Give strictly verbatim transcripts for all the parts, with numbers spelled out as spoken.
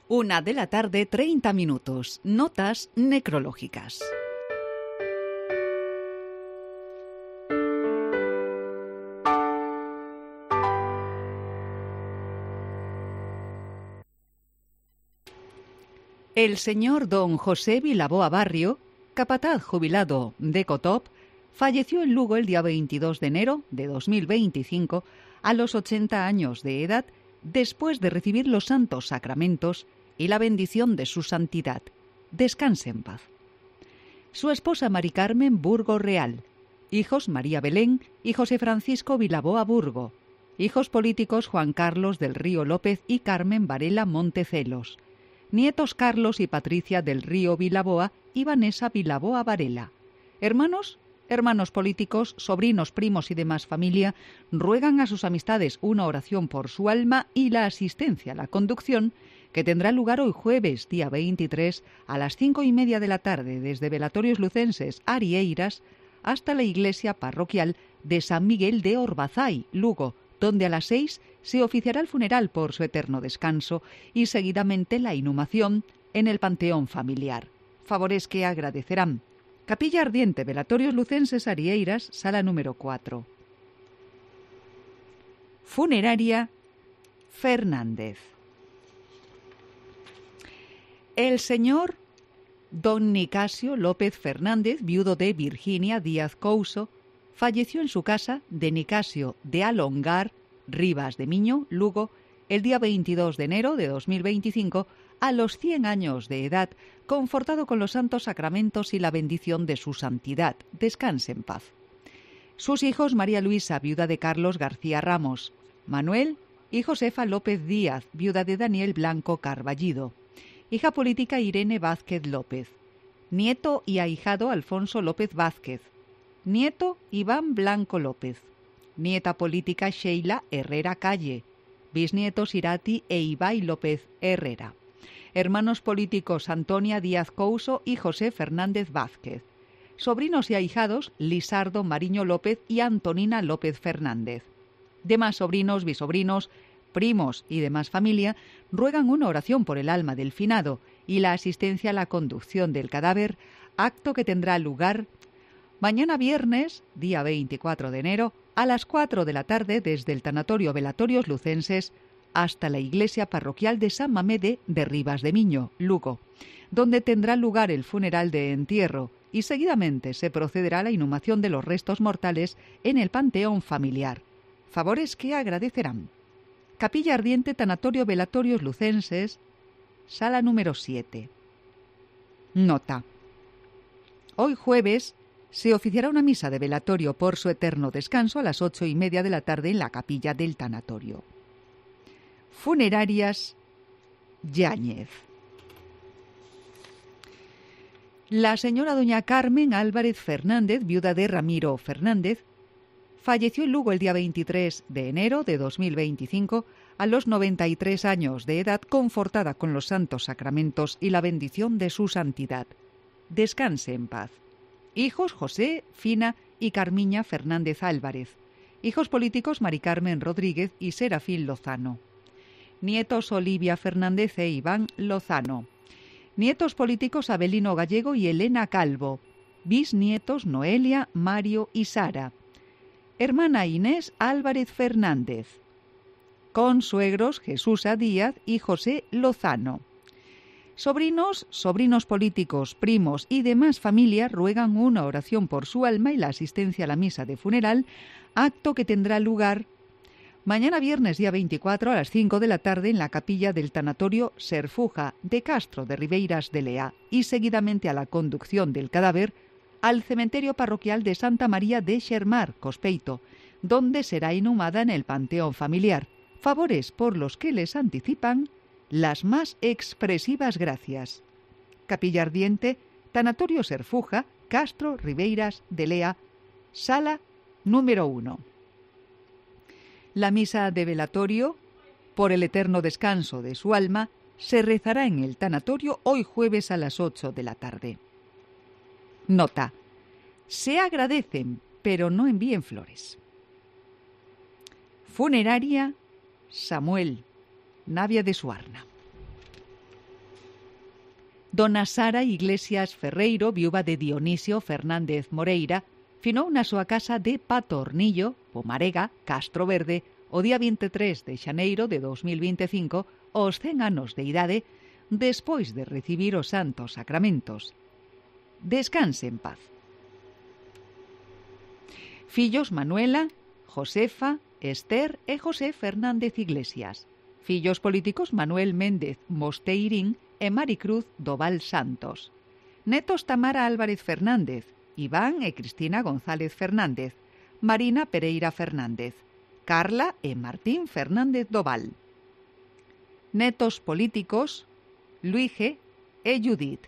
Una de la tarde, treinta minutos. Notas necrológicas. El señor don José Vilaboa Barrio, capataz jubilado de Cotop, falleció en Lugo el día veintidós de enero de dos mil veinticinco a los ochenta años de edad, después de recibir los santos sacramentos y la bendición de su santidad. Descanse en paz. Su esposa Mari Carmen Burgo Real, hijos María Belén y José Francisco Vilaboa Burgo, hijos políticos Juan Carlos del Río López y Carmen Varela Montecelos, nietos Carlos y Patricia del Río Vilaboa y Vanessa Vilaboa Varela, hermanos Hermanos políticos, sobrinos, primos y demás familia ruegan a sus amistades una oración por su alma y la asistencia a la conducción que tendrá lugar hoy jueves, día veintitrés, a las cinco y media de la tarde desde Velatorios Lucenses Arieiras hasta la iglesia parroquial de San Miguel de Orbazay, Lugo, donde a las seis se oficiará el funeral por su eterno descanso y seguidamente la inhumación en el panteón familiar. Favores que agradecerán. Capilla Ardiente, Velatorios Lucenses Arieiras, sala número cuatro. Funeraria Fernández. El señor don Nicasio López Fernández, viudo de Virginia Díaz Couso, falleció en su casa de Nicasio de Alongar, Rivas de Miño, Lugo, el día veintidós de enero de dos mil veinticinco, a los cien años de edad, confortado con los santos sacramentos y la bendición de su santidad. Descanse en paz. Sus hijos María Luisa, viuda de Carlos García Ramos, Manuel y Josefa López Díaz, viuda de Daniel Blanco Carballido, hija política Irene Vázquez López, nieto y ahijado Alfonso López Vázquez, nieto Iván Blanco López, nieta política Sheila Herrera Calle, bisnietos Irati e Ibai López Herrera, hermanos políticos Antonia Díaz Couso y José Fernández Vázquez, sobrinos y ahijados Lisardo Mariño López y Antonina López Fernández. Demás sobrinos, bisobrinos, primos y demás familia ruegan una oración por el alma del finado y la asistencia a la conducción del cadáver, acto que tendrá lugar mañana viernes, día veinticuatro de enero, a las cuatro de la tarde desde el tanatorio Velatorios Lucenses hasta la iglesia parroquial de San Mamede de Rivas de Miño, Lugo, donde tendrá lugar el funeral de entierro y seguidamente se procederá a la inhumación de los restos mortales en el panteón familiar. Favores que agradecerán. Capilla Ardiente, Tanatorio Velatorios Lucenses, sala número siete. Nota. Hoy jueves se oficiará una misa de velatorio por su eterno descanso a las ocho y media de la tarde en la capilla del tanatorio. Funerarias Yáñez. La señora doña Carmen Álvarez Fernández, viuda de Ramiro Fernández, falleció en Lugo el día veintitrés de enero de dos mil veinticinco a los noventa y tres años de edad, confortada con los santos sacramentos y la bendición de su santidad. Descanse en paz. Hijos José, Fina y Carmiña Fernández Álvarez. Hijos políticos Mari Carmen Rodríguez y Serafín Lozano. Nietos Olivia Fernández e Iván Lozano. Nietos políticos Abelino Gallego y Elena Calvo. Bisnietos Noelia, Mario y Sara. Hermana Inés Álvarez Fernández. Consuegros Jesús Díaz y José Lozano. Sobrinos, sobrinos políticos, primos y demás familia ruegan una oración por su alma y la asistencia a la misa de funeral, acto que tendrá lugar mañana viernes día veinticuatro a las cinco de la tarde en la capilla del tanatorio Serfuja de Castro de Ribeiras de Lea y seguidamente a la conducción del cadáver al cementerio parroquial de Santa María de Xermar, Cospeito, donde será inhumada en el panteón familiar. Favores por los que les anticipan las más expresivas gracias. Capilla Ardiente, Tanatorio Serfuja, Castro, Ribeiras de Lea, sala número uno. La misa de velatorio, por el eterno descanso de su alma, se rezará en el tanatorio hoy jueves a las ocho de la tarde. Nota. Se agradecen, pero no envíen flores. Funeraria Samuel Navia de Suarna. Dona Sara Iglesias Ferreiro, viúva de Dionisio Fernández Moreira, finou na súa casa de Patornillo, Pumarega, Castro Verde, o día veintitrés de xaneiro de dos mil veinticinco, aos cen anos de idade, despois de recibir os santos sacramentos. Descanse en paz. Fillos Manuela, Josefa, Esther e José Fernández Iglesias. Fillos políticos Manuel Méndez Mosteirín e Maricruz Doval Santos. Netos Tamara Álvarez Fernández, Iván e Cristina González Fernández, Marina Pereira Fernández, Carla e Martín Fernández Doval. Netos políticos Luige e Judith.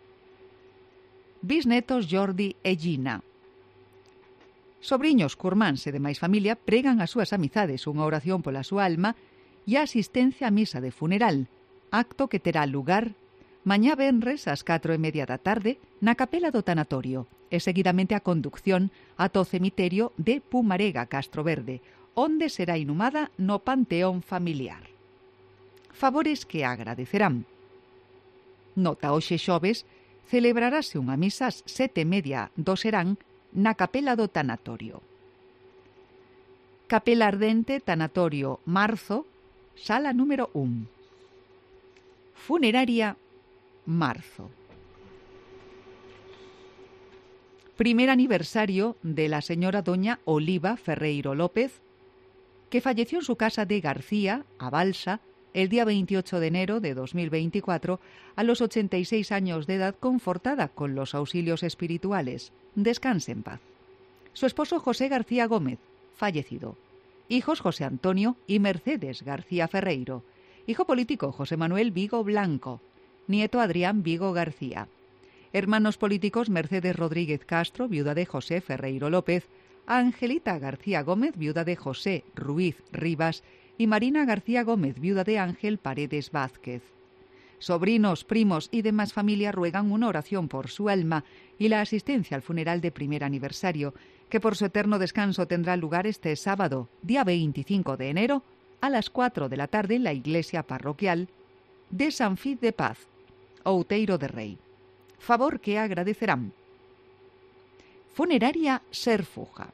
Bisnetos Jordi e Gina. Sobriños curmáns e demais familia pregan as súas amizades unha oración pola súa alma e a asistencia á misa de funeral, acto que terá lugar mañá venres ás catro e media da tarde na capela do tanatorio e seguidamente a conducción ata o cemiterio de Pumarega, Castro Verde, onde será inhumada no panteón familiar. Favores que agradecerán. Nota, hoxe xoves celebrarase unha misa ás sete e media do serán na capela do tanatorio. Capela Ardente, Tanatorio, Marzo, sala número un. Funeraria, Marzo. Primer aniversario de la señora doña Oliva Ferreiro López, que falleció en su casa de García, a Balsa, el día veintiocho de enero de dos mil veinticuatro, a los ochenta y seis años de edad, confortada con los auxilios espirituales. Descanse en paz. Su esposo José García Gómez, fallecido. Hijos José Antonio y Mercedes García Ferreiro. Hijo político José Manuel Vigo Blanco. Nieto Adrián Vigo García. Hermanos políticos Mercedes Rodríguez Castro, viuda de José Ferreiro López. Angelita García Gómez, viuda de José Ruiz Rivas, y Marina García Gómez, viuda de Ángel Paredes Vázquez. Sobrinos, primos y demás familia ruegan una oración por su alma y la asistencia al funeral de primer aniversario, que por su eterno descanso tendrá lugar este sábado, día veinticinco de enero, a las cuatro de la tarde en la iglesia parroquial de San Fid de Paz, Outeiro de Rei. Favor que agradecerán. Funeraria Serfuja.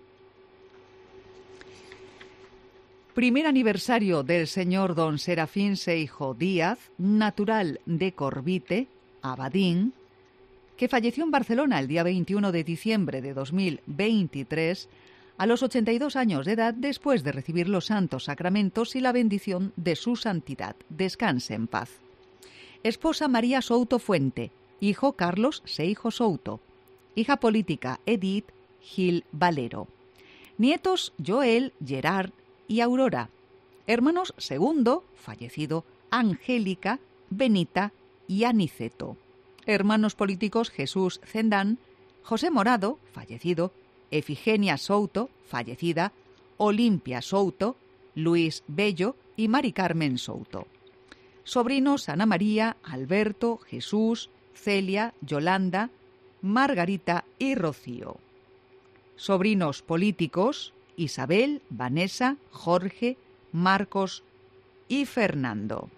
Primer aniversario del señor don Serafín Seijo Díaz, natural de Corvite, Abadín, que falleció en Barcelona el día veintiuno de diciembre de dos mil veintitrés, a los ochenta y dos años de edad, después de recibir los santos sacramentos y la bendición de su santidad. Descanse en paz. Esposa María Souto Fuente, hijo Carlos Seijo Souto, hija política Edith Gil Valero, nietos Joel, Gerard y Aurora, hermanos Segundo, fallecido, Angélica, Benita y Aniceto, hermanos políticos Jesús Zendán, José Morado, fallecido, Efigenia Souto, fallecida, Olimpia Souto, Luis Bello y Mari Carmen Souto. Sobrinos Ana María, Alberto, Jesús, Celia, Yolanda, Margarita y Rocío. Sobrinos políticos Isabel, Vanessa, Jorge, Marcos y Fernando.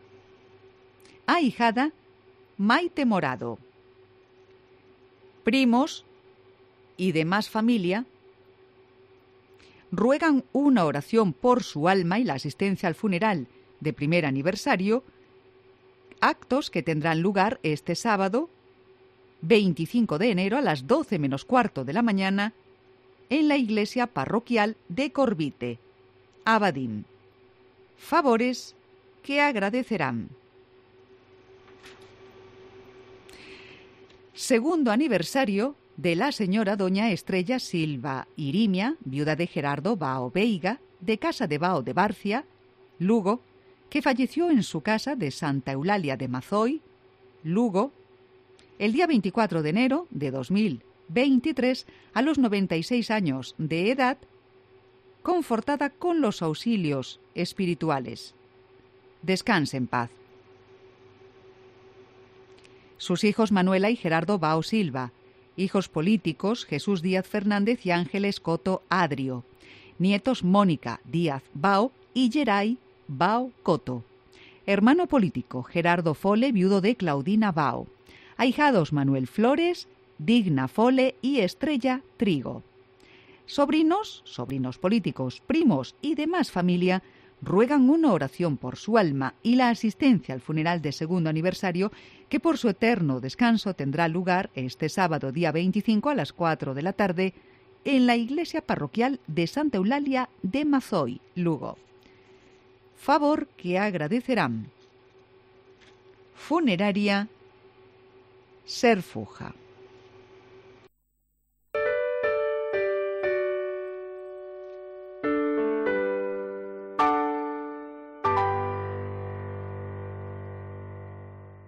Ahijada Maite Morado. Primos y demás familia ruegan una oración por su alma y la asistencia al funeral de primer aniversario, actos que tendrán lugar este sábado, veinticinco de enero a las doce menos cuarto de la mañana, en la iglesia parroquial de Corvite, Abadín. Favores que agradecerán. Segundo aniversario de la señora doña Estrella Silva Irimia, viuda de Gerardo Bao Veiga, de Casa de Bao de Barcia, Lugo, que falleció en su casa de Santa Eulalia de Mazoy, Lugo, el día veinticuatro de enero de dos mil veintitrés, a los noventa y seis años de edad, confortada con los auxilios espirituales. Descanse en paz. Sus hijos Manuela y Gerardo Bao Silva, hijos políticos Jesús Díaz Fernández y Ángeles Coto Adrio, nietos Mónica Díaz Bao y Geray Bao Coto, hermano político Gerardo Fole, viudo de Claudina Bao, Ahijados Manuel Flores, Digna Fole y Estrella Trigo. Sobrinos, sobrinos políticos, primos y demás familia ruegan una oración por su alma y la asistencia al funeral de segundo aniversario que por su eterno descanso tendrá lugar este sábado día veinticinco a las cuatro de la tarde en la iglesia parroquial de Santa Eulalia de Mazoy, Lugo. Favor que agradecerán. Funeraria Serfuja.